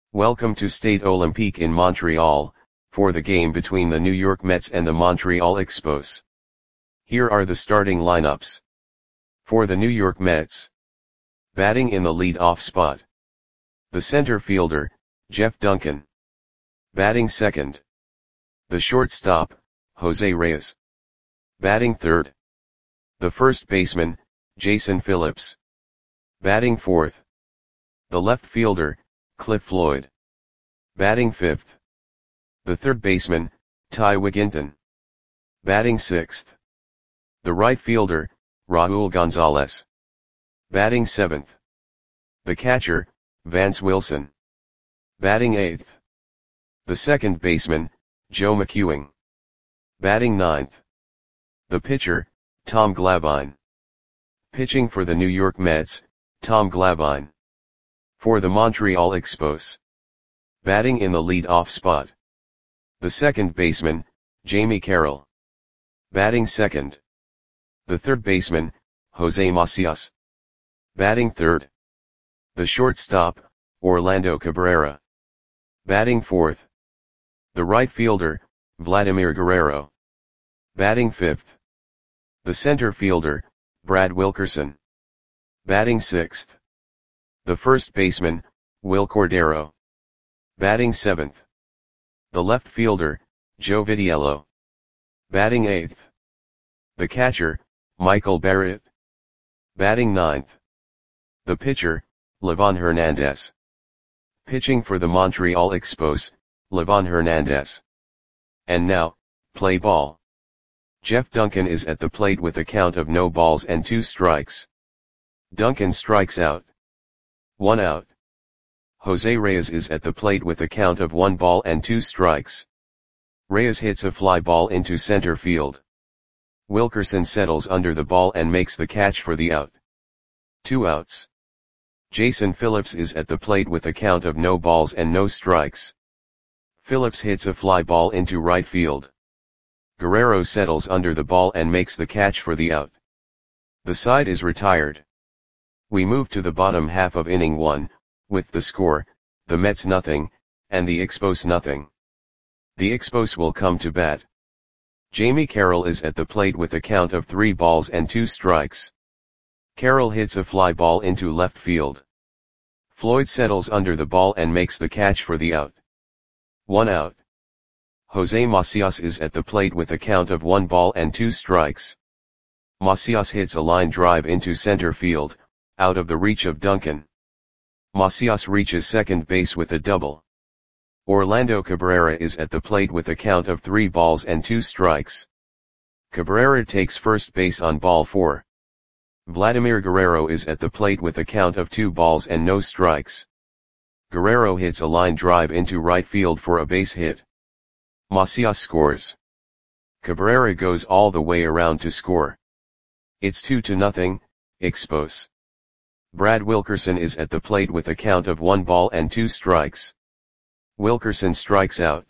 Welcome to Stade Olympique in Montreal, for the game between the New York Mets and the Montreal Expos. Here are the starting lineups. For the New York Mets. Batting in the lead-off spot. The center fielder, Jeff Duncan. Batting second. The shortstop, Jose Reyes. Batting third. The first baseman, Jason Phillips. Batting fourth. The left fielder, Cliff Floyd. Batting fifth. The third baseman, Ty Wigginton. Batting sixth. The right fielder, Raul Gonzalez. Batting seventh. The catcher, Vance Wilson. Batting eighth. The second baseman, Joe McEwing. Batting ninth. The pitcher, Tom Glavine. Pitching for the New York Mets, Tom Glavine. For the Montreal Expos. Batting in the lead-off spot. The second baseman, Jamie Carroll. Batting second. The third baseman, Jose Macias. Batting third. The shortstop, Orlando Cabrera. Batting fourth. The right fielder, Vladimir Guerrero. Batting fifth. The center fielder, Brad Wilkerson. Batting sixth. The first baseman, Wil Cordero. Batting seventh. The left fielder, Joe Vitiello. Batting eighth. The catcher, Michael Barrett. Batting ninth. The pitcher, Livan Hernandez. Pitching for the Montreal Expos, Livan Hernandez. And now, play ball. Jeff Duncan is at the plate with a count of no balls and 2 strikes. Duncan strikes out. 1 out. Jose Reyes is at the plate with a count of 1 ball and 2 strikes. Reyes hits a fly ball into center field. Wilkerson settles under the ball and makes the catch for the out. 2 outs. Jason Phillips is at the plate with a count of no balls and no strikes. Phillips hits a fly ball into right field. Guerrero settles under the ball and makes the catch for the out. The side is retired. We move to the bottom half of inning 1, with the score, the Mets nothing, and the Expos nothing. The Expos will come to bat. Jamie Carroll is at the plate with a count of 3 balls and 2 strikes. Carroll hits a fly ball into left field. Floyd settles under the ball and makes the catch for the out. 1 out. Jose Macias is at the plate with a count of 1 ball and 2 strikes. Macias hits a line drive into center field, out of the reach of Duncan. Macias reaches second base with a double. Orlando Cabrera is at the plate with a count of 3 balls and 2 strikes. Cabrera takes first base on ball 4. Vladimir Guerrero is at the plate with a count of 2 balls and no strikes. Guerrero hits a line drive into right field for a base hit. Macias scores. Cabrera goes all the way around to score. It's 2-0, Expos. Brad Wilkerson is at the plate with a count of 1 ball and 2 strikes. Wilkerson strikes out.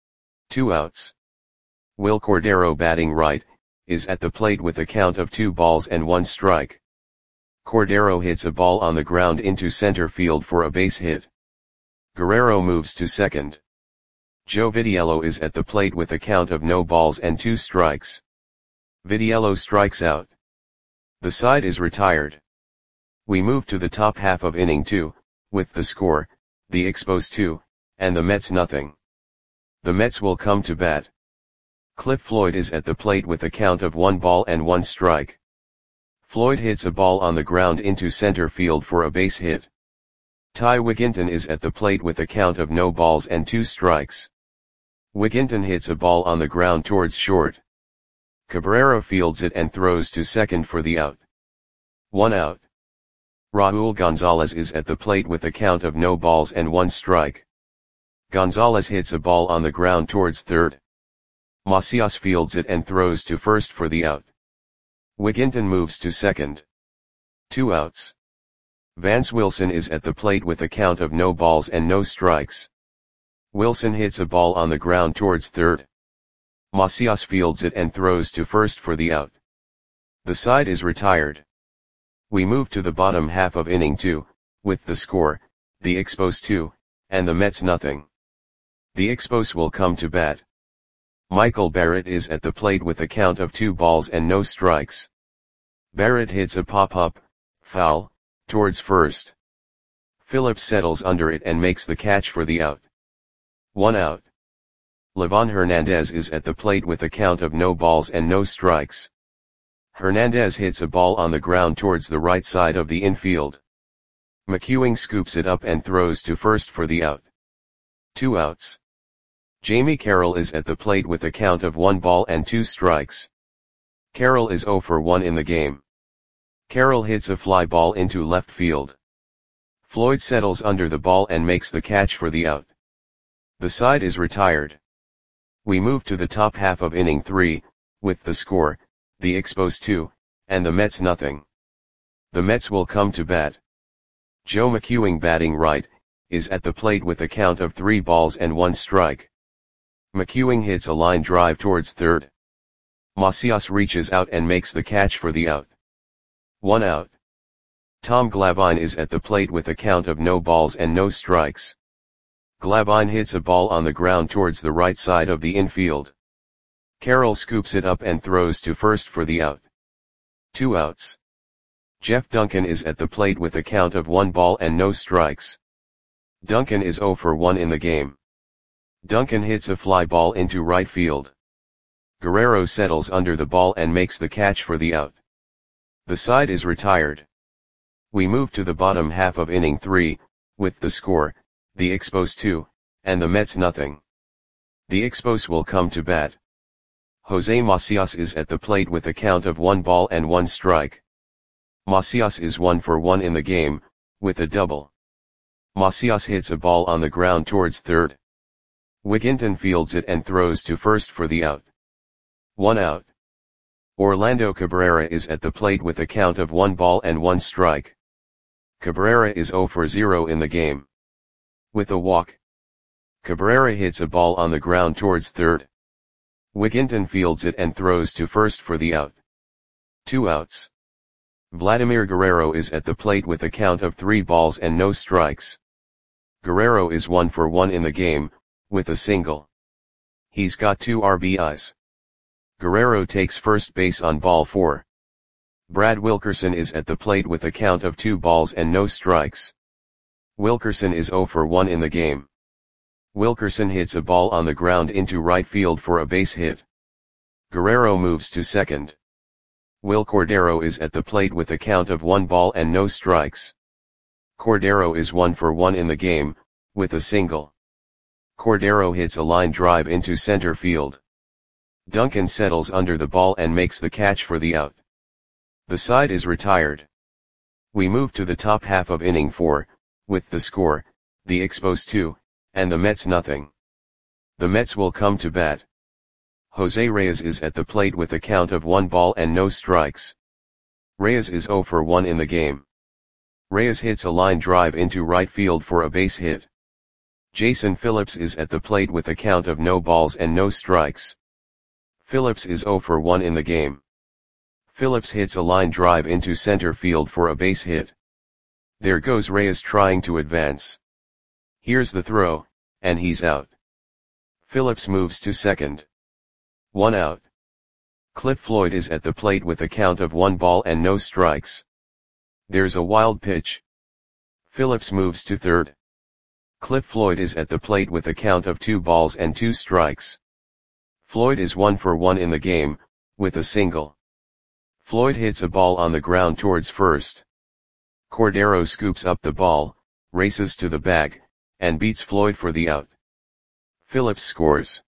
2 outs. Wil Cordero, batting right, is at the plate with a count of 2 balls and 1 strike. Cordero hits a ball on the ground into center field for a base hit. Guerrero moves to second. Joe Vitiello is at the plate with a count of no balls and 2 strikes. Vitiello strikes out. The side is retired. We move to the top half of inning 2, with the score, the Expos 2, and the Mets nothing. The Mets will come to bat. Cliff Floyd is at the plate with a count of 1 ball and 1 strike. Floyd hits a ball on the ground into center field for a base hit. Ty Wigginton is at the plate with a count of no balls and 2 strikes. Wigginton hits a ball on the ground towards short. Cabrera fields it and throws to second for the out. 1 out. Raul Gonzalez is at the plate with a count of no balls and 1 strike. Gonzalez hits a ball on the ground towards third. Macias fields it and throws to first for the out. Wigginton moves to second. 2 outs. Vance Wilson is at the plate with a count of no balls and no strikes. Wilson hits a ball on the ground towards third. Macias fields it and throws to first for the out. The side is retired. We move to the bottom half of inning 2, with the score, the Expos 2, and the Mets nothing. The Expos will come to bat. Michael Barrett is at the plate with a count of 2 balls and no strikes. Barrett hits a pop-up, foul, towards first. Phillips settles under it and makes the catch for the out. 1 out. Livan Hernandez is at the plate with a count of no balls and no strikes. Hernandez hits a ball on the ground towards the right side of the infield. McEwing scoops it up and throws to first for the out. 2 outs. Jamie Carroll is at the plate with a count of 1 ball and 2 strikes. Carroll is 0 for 1 in the game. Carroll hits a fly ball into left field. Floyd settles under the ball and makes the catch for the out. The side is retired. We move to the top half of inning 3, with the score, the Expos 2, and the Mets nothing. The Mets will come to bat. Joe McEwing, batting right, is at the plate with a count of 3 balls and 1 strike. McEwing hits a line drive towards third. Macias reaches out and makes the catch for the out. 1 out. Tom Glavine is at the plate with a count of no balls and no strikes. Glavine hits a ball on the ground towards the right side of the infield. Carroll scoops it up and throws to first for the out. 2 outs. Jeff Duncan is at the plate with a count of 1 ball and no strikes. Duncan is 0 for 1 in the game. Duncan hits a fly ball into right field. Guerrero settles under the ball and makes the catch for the out. The side is retired. We move to the bottom half of inning 3, with the score, the Expos 2, and the Mets nothing. The Expos will come to bat. Jose Macias is at the plate with a count of 1 ball and 1 strike. Macias is 1 for 1 in the game, with a double. Macias hits a ball on the ground towards third. Wigginton fields it and throws to first for the out. 1 out. Orlando Cabrera is at the plate with a count of 1 ball and 1 strike. Cabrera is 0 for 0 in the game. With a walk. Cabrera hits a ball on the ground towards third. Wigginton fields it and throws to first for the out. 2 outs. Vladimir Guerrero is at the plate with a count of 3 balls and no strikes. Guerrero is 1 for 1 in the game, with a single. He's got 2 RBIs. Guerrero takes first base on ball 4. Brad Wilkerson is at the plate with a count of 2 balls and no strikes. Wilkerson is 0 for 1 in the game. Wilkerson hits a ball on the ground into right field for a base hit. Guerrero moves to second. Will Cordero is at the plate with a count of 1 ball and no strikes. Cordero is 1 for 1 in the game, with a single. Cordero hits a line drive into center field. Duncan settles under the ball and makes the catch for the out. The side is retired. We move to the top half of inning 4, with the score, the Expos 2, and the Mets nothing. The Mets will come to bat. Jose Reyes is at the plate with a count of 1 ball and no strikes. Reyes is 0 for 1 in the game. Reyes hits a line drive into right field for a base hit. Jason Phillips is at the plate with a count of no balls and no strikes. Phillips is 0 for 1 in the game. Phillips hits a line drive into center field for a base hit. There goes Reyes trying to advance. Here's the throw, and he's out. Phillips moves to second. 1 out. Cliff Floyd is at the plate with a count of 1 ball and no strikes. There's a wild pitch. Phillips moves to third. Cliff Floyd is at the plate with a count of 2 balls and 2 strikes. Floyd is 1 for 1 in the game, with a single. Floyd hits a ball on the ground towards first. Cordero scoops up the ball, races to the bag, and beats Floyd for the out. Phillips scores.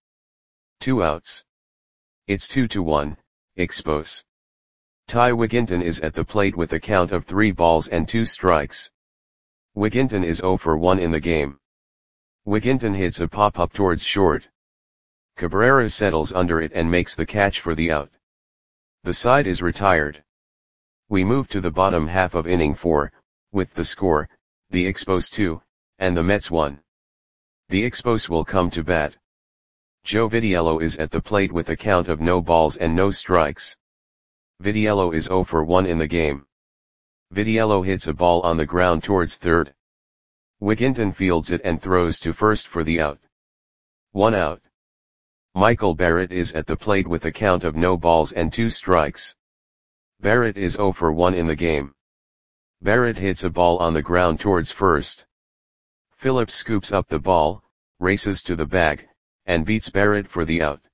2 outs. It's 2-1, Expos. Ty Wigginton is at the plate with a count of 3 balls and 2 strikes. Wigginton is 0 for 1 in the game. Wigginton hits a pop-up towards short. Cabrera settles under it and makes the catch for the out. The side is retired. We move to the bottom half of inning 4, with the score, the Expos 2, and the Mets 1. The Expos will come to bat. Joe Vitiello is at the plate with a count of no balls and no strikes. Vitiello is 0 for 1 in the game. Vitiello hits a ball on the ground towards third. Wigginton fields it and throws to first for the out. 1 out. Michael Barrett is at the plate with a count of no balls and 2 strikes. Barrett is 0 for 1 in the game. Barrett hits a ball on the ground towards first. Phillips scoops up the ball, races to the bag, and beats Barrett for the out.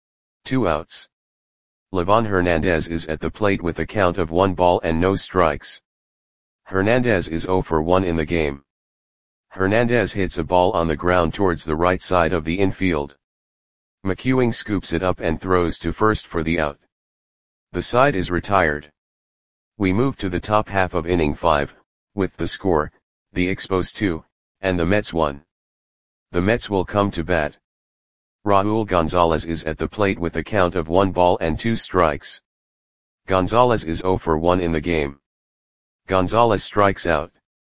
2 outs. Livan Hernandez is at the plate with a count of 1 ball and no strikes. Hernandez is 0 for 1 in the game. Hernandez hits a ball on the ground towards the right side of the infield. McEwing scoops it up and throws to first for the out. The side is retired. We move to the top half of inning 5, with the score, the Expos 2, and the Mets 1. The Mets will come to bat. Raul Gonzalez is at the plate with a count of 1 ball and 2 strikes. Gonzalez is 0 for 1 in the game. Gonzalez strikes out.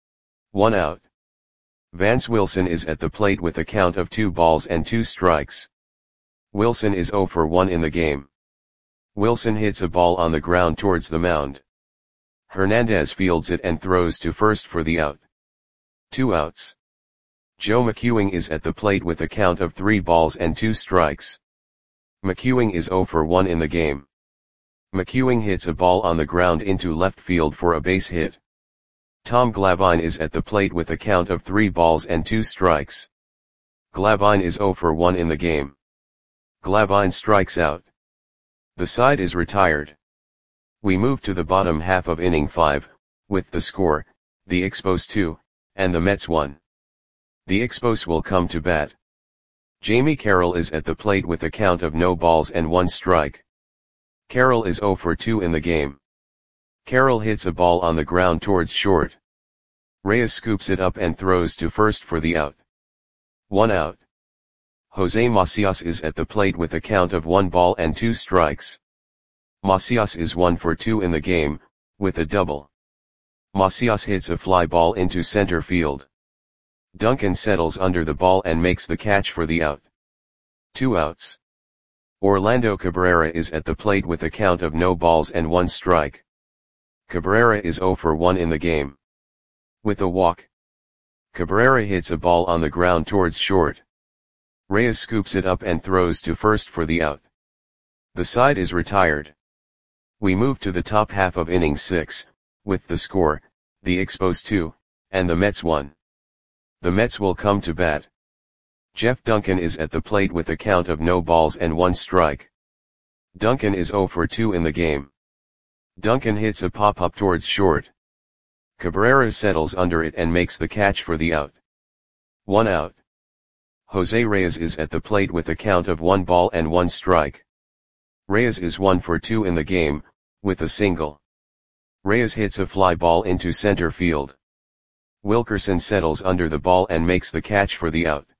1 out. Vance Wilson is at the plate with a count of 2 balls and 2 strikes. Wilson is 0 for 1 in the game. Wilson hits a ball on the ground towards the mound. Hernandez fields it and throws to first for the out. 2 outs. Joe McEwing is at the plate with a count of 3 balls and 2 strikes. McEwing is 0 for 1 in the game. McEwing hits a ball on the ground into left field for a base hit. Tom Glavine is at the plate with a count of 3 balls and 2 strikes. Glavine is 0 for 1 in the game. Glavine strikes out. The side is retired. We move to the bottom half of inning 5, with the score, the Expos 2, and the Mets 1. The Expos will come to bat. Jamie Carroll is at the plate with a count of no balls and 1 strike. Carroll is 0 for 2 in the game. Carroll hits a ball on the ground towards short. Reyes scoops it up and throws to first for the out. 1 out. Jose Macias is at the plate with a count of 1 ball and 2 strikes. Macias is 1 for 2 in the game, with a double. Macias hits a fly ball into center field. Duncan settles under the ball and makes the catch for the out. 2 outs. Orlando Cabrera is at the plate with a count of no balls and 1 strike. Cabrera is 0 for 1 in the game. With a walk. Cabrera hits a ball on the ground towards short. Reyes scoops it up and throws to first for the out. The side is retired. We move to the top half of inning 6, with the score, the Expos 2, and the Mets 1. The Mets will come to bat. Jeff Duncan is at the plate with a count of no balls and 1 strike. Duncan is 0 for 2 in the game. Duncan hits a pop-up towards short. Cabrera settles under it and makes the catch for the out. 1 out. Jose Reyes is at the plate with a count of 1 ball and 1 strike. Reyes is 1 for 2 in the game, with a single. Reyes hits a fly ball into center field. Wilkerson settles under the ball and makes the catch for the out.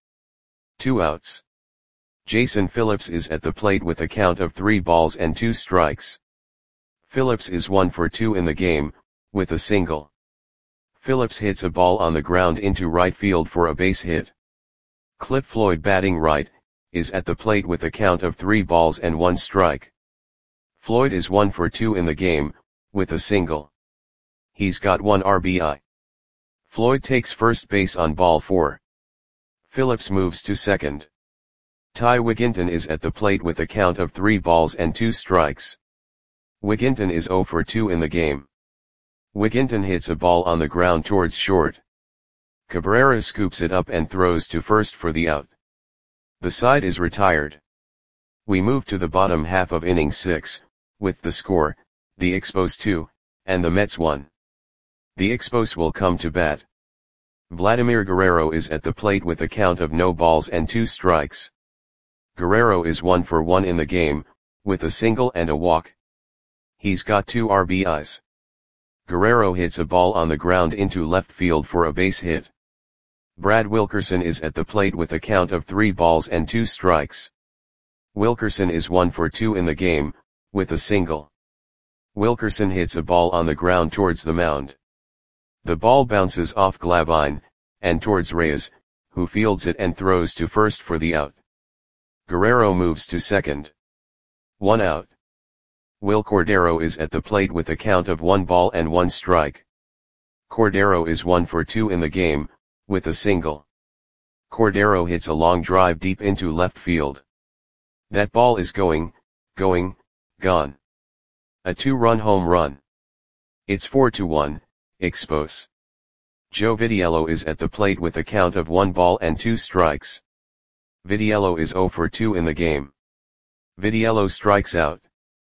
2 outs. Jason Phillips is at the plate with a count of 3 balls and 2 strikes. Phillips is 1 for 2 in the game, with a single. Phillips hits a ball on the ground into right field for a base hit. Cliff Floyd, batting right, is at the plate with a count of 3 balls and 1 strike. Floyd is 1 for 2 in the game, with a single. He's got 1 RBI. Floyd takes first base on ball 4. Phillips moves to second. Ty Wigginton is at the plate with a count of 3 balls and 2 strikes. Wigginton is 0 for 2 in the game. Wigginton hits a ball on the ground towards short. Cabrera scoops it up and throws to first for the out. The side is retired. We move to the bottom half of inning 6, with the score, the Expos 2, and the Mets 1. The Expos will come to bat. Vladimir Guerrero is at the plate with a count of no balls and 2 strikes. Guerrero is 1 for 1 in the game, with a single and a walk. He's got 2 RBIs. Guerrero hits a ball on the ground into left field for a base hit. Brad Wilkerson is at the plate with a count of 3 balls and 2 strikes. Wilkerson is 1 for 2 in the game, with a single. Wilkerson hits a ball on the ground towards the mound. The ball bounces off Glavine, and towards Reyes, who fields it and throws to first for the out. Guerrero moves to second. 1 out. Will Cordero is at the plate with a count of 1 ball and 1 strike. Cordero is 1 for 2 in the game, with a single. Cordero hits a long drive deep into left field. That ball is gone. A 2-run home run. It's 4-1, Expos. Joe Vitiello is at the plate with a count of 1 ball and 2 strikes. Vitiello is 0 for 2 in the game. Vitiello strikes out.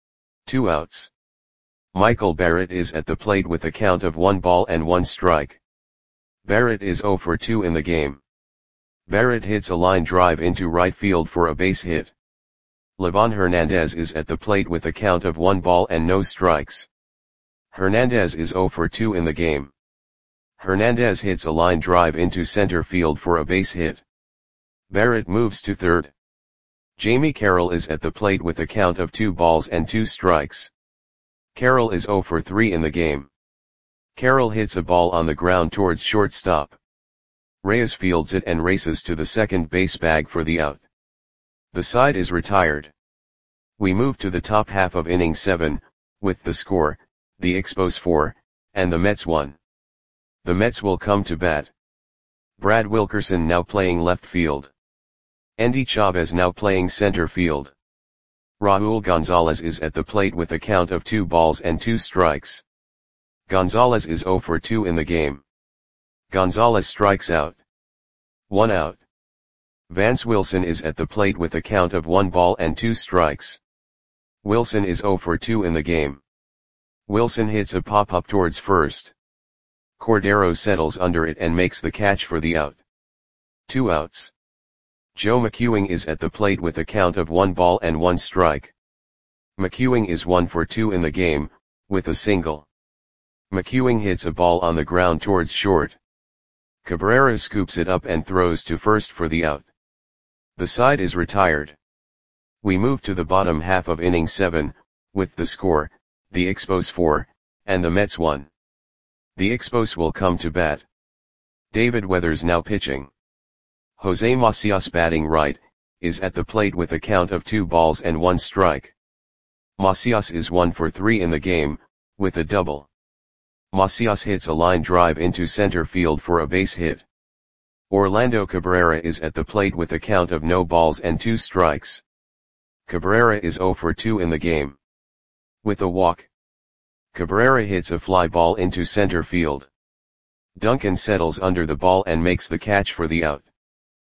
2 outs. Michael Barrett is at the plate with a count of 1 ball and 1 strike. Barrett is 0 for 2 in the game. Barrett hits a line drive into right field for a base hit. Livan Hernandez is at the plate with a count of 1 ball and no strikes. Hernandez is 0 for 2 in the game. Hernandez hits a line drive into center field for a base hit. Barrett moves to third. Jamie Carroll is at the plate with a count of 2 balls and 2 strikes. Carroll is 0 for 3 in the game. Carroll hits a ball on the ground towards shortstop. Reyes fields it and races to the second base bag for the out. The side is retired. We move to the top half of inning 7, with the score, the Expos 4, and the Mets 1. The Mets will come to bat. Brad Wilkerson now playing left field. Endy Chavez now playing center field. Raul Gonzalez is at the plate with a count of 2 balls and 2 strikes. Gonzalez is 0 for 2 in the game. Gonzalez strikes out. 1 out. Vance Wilson is at the plate with a count of 1 ball and 2 strikes. Wilson is 0 for 2 in the game. Wilson hits a pop-up towards first. Cordero settles under it and makes the catch for the out. 2 outs. Joe McEwing is at the plate with a count of 1 ball and 1 strike. McEwing is 1 for 2 in the game, with a single. McEwing hits a ball on the ground towards short. Cabrera scoops it up and throws to first for the out. The side is retired. We move to the bottom half of inning 7, with the score, the Expos 4, and the Mets 1. The Expos will come to bat. David Weathers now pitching. Jose Macias batting right, is at the plate with a count of 2 balls and 1 strike. Macias is 1 for 3 in the game, with a double. Macias hits a line drive into center field for a base hit. Orlando Cabrera is at the plate with a count of no balls and 2 strikes. Cabrera is 0 for 2 in the game. With a walk. Cabrera hits a fly ball into center field. Duncan settles under the ball and makes the catch for the out.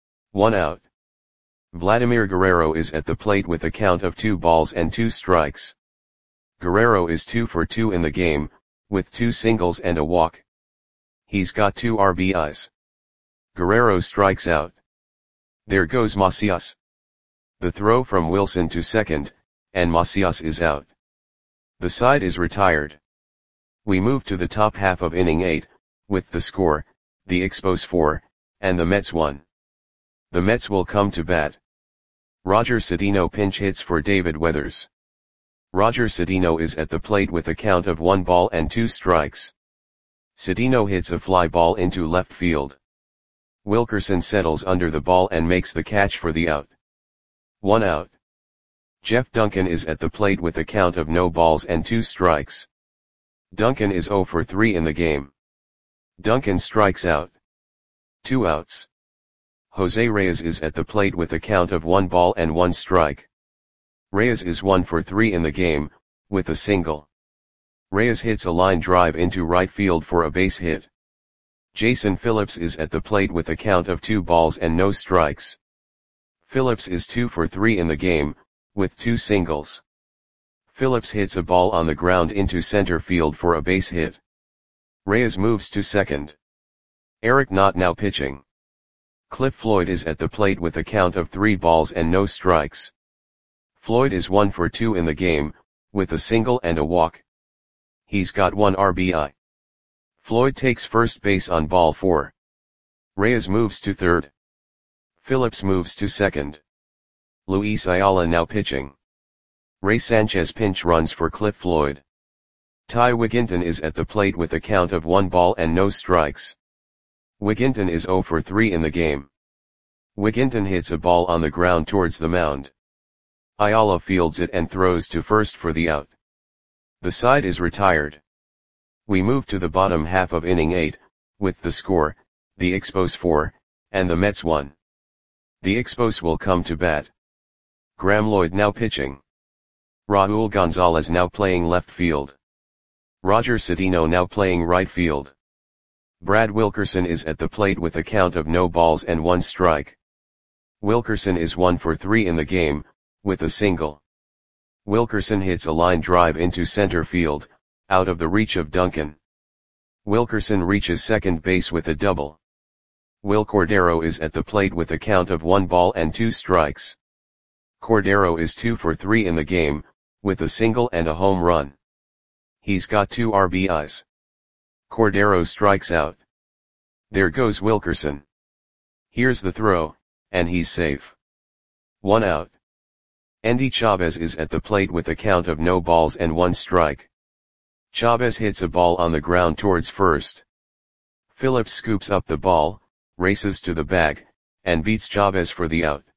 1 out. Vladimir Guerrero is at the plate with a count of 2 balls and 2 strikes. Guerrero is 2 for 2 in the game, with 2 singles and a walk. He's got 2 RBIs. Guerrero strikes out. There goes Macias. The throw from Wilson to second, and Macias is out. The side is retired. We move to the top half of inning 8, with the score, the Expos 4, and the Mets 1. The Mets will come to bat. Roger Cedeno pinch hits for David Weathers. Roger Cedeno is at the plate with a count of 1 ball and 2 strikes. Cedeno hits a fly ball into left field. Wilkerson settles under the ball and makes the catch for the out. 1 out. Jeff Duncan is at the plate with a count of no balls and 2 strikes. Duncan is 0 for 3 in the game. Duncan strikes out. 2 outs. Jose Reyes is at the plate with a count of 1 ball and 1 strike. Reyes is 1 for 3 in the game, with a single. Reyes hits a line drive into right field for a base hit. Jason Phillips is at the plate with a count of 2 balls and no strikes. Phillips is 2 for 3 in the game, with 2 singles. Phillips hits a ball on the ground into center field for a base hit. Reyes moves to second. Eric Knott now pitching. Cliff Floyd is at the plate with a count of 3 balls and no strikes. Floyd is 1 for 2 in the game, with a single and a walk. He's got 1 RBI. Floyd takes first base on ball 4. Reyes moves to third. Phillips moves to second. Luis Ayala now pitching. Ray Sanchez pinch runs for Cliff Floyd. Ty Wigginton is at the plate with a count of 1 ball and no strikes. Wigginton is 0 for 3 in the game. Wigginton hits a ball on the ground towards the mound. Ayala fields it and throws to first for the out. The side is retired. We move to the bottom half of inning 8, with the score, the Expos 4, and the Mets 1. The Expos will come to bat. Graeme Lloyd now pitching. Raul Gonzalez now playing left field. Roger Cedeno now playing right field. Brad Wilkerson is at the plate with a count of no balls and 1 strike. Wilkerson is 1 for 3 in the game, with a single. Wilkerson hits a line drive into center field, out of the reach of Duncan. Wilkerson reaches second base with a double. Wil Cordero is at the plate with a count of 1 ball and 2 strikes. Cordero is 2 for 3 in the game, with a single and a home run. He's got 2 RBIs. Cordero strikes out. There goes Wilkerson. Here's the throw, and he's safe. 1 out. Endy Chavez is at the plate with a count of no balls and 1 strike. Chavez hits a ball on the ground towards first. Phillips scoops up the ball, races to the bag, and beats Chavez for the out.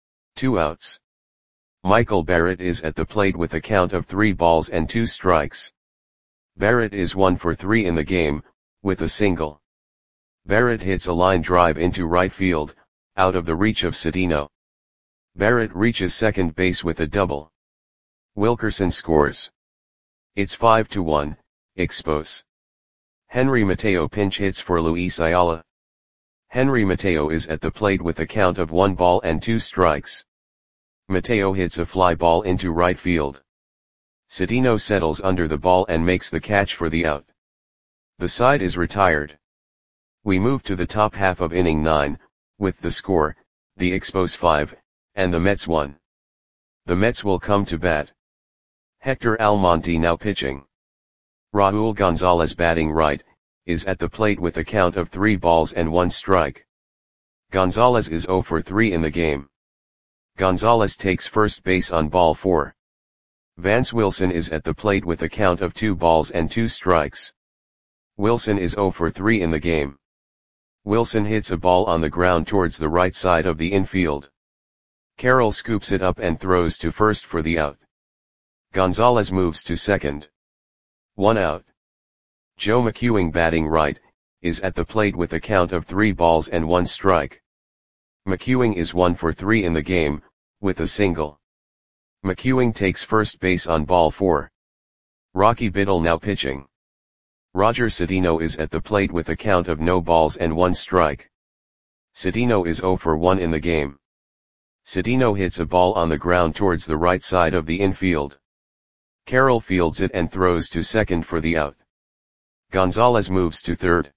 2 outs. Michael Barrett is at the plate with a count of 3 balls and 2 strikes. Barrett is 1 for 3 in the game, with a single. Barrett hits a line drive into right field, out of the reach of Cedeno. Barrett reaches second base with a double. Wilkerson scores. It's 5-1, Expos. Henry Mateo pinch hits for Luis Ayala. Henry Mateo is at the plate with a count of 1 ball and 2 strikes. Mateo hits a fly ball into right field. Cedeno settles under the ball and makes the catch for the out. The side is retired. We move to the top half of inning 9, with the score, the Expos 5, and the Mets 1. The Mets will come to bat. Hector Almonte now pitching. Raul Gonzalez batting right, is at the plate with a count of 3 balls and 1 strike. Gonzalez is 0 for 3 in the game. Gonzalez takes first base on ball 4. Vance Wilson is at the plate with a count of 2 balls and 2 strikes. Wilson is 0 for 3 in the game. Wilson hits a ball on the ground towards the right side of the infield. Carroll scoops it up and throws to first for the out. Gonzalez moves to second. 1 out. Joe McEwing batting right, is at the plate with a count of 3 balls and 1 strike. McEwing is 1 for 3 in the game, with a single. McEwing takes first base on ball 4. Rocky Biddle now pitching. Roger Cedeno is at the plate with a count of no balls and 1 strike. Cedeno is 0 for 1 in the game. Cedeno hits a ball on the ground towards the right side of the infield. Carroll fields it and throws to second for the out. Gonzalez moves to third.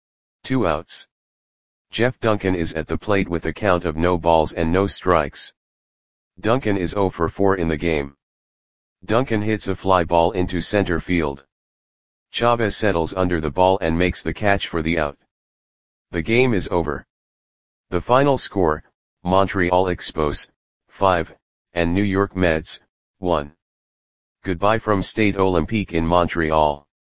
2 outs. Jeff Duncan is at the plate with a count of no balls and no strikes. Duncan is 0 for 4 in the game. Duncan hits a fly ball into center field. Chavez settles under the ball and makes the catch for the out. The game is over. The final score, Montreal Expos, 5, and New York Mets, 1. Goodbye from Stade Olympique in Montreal.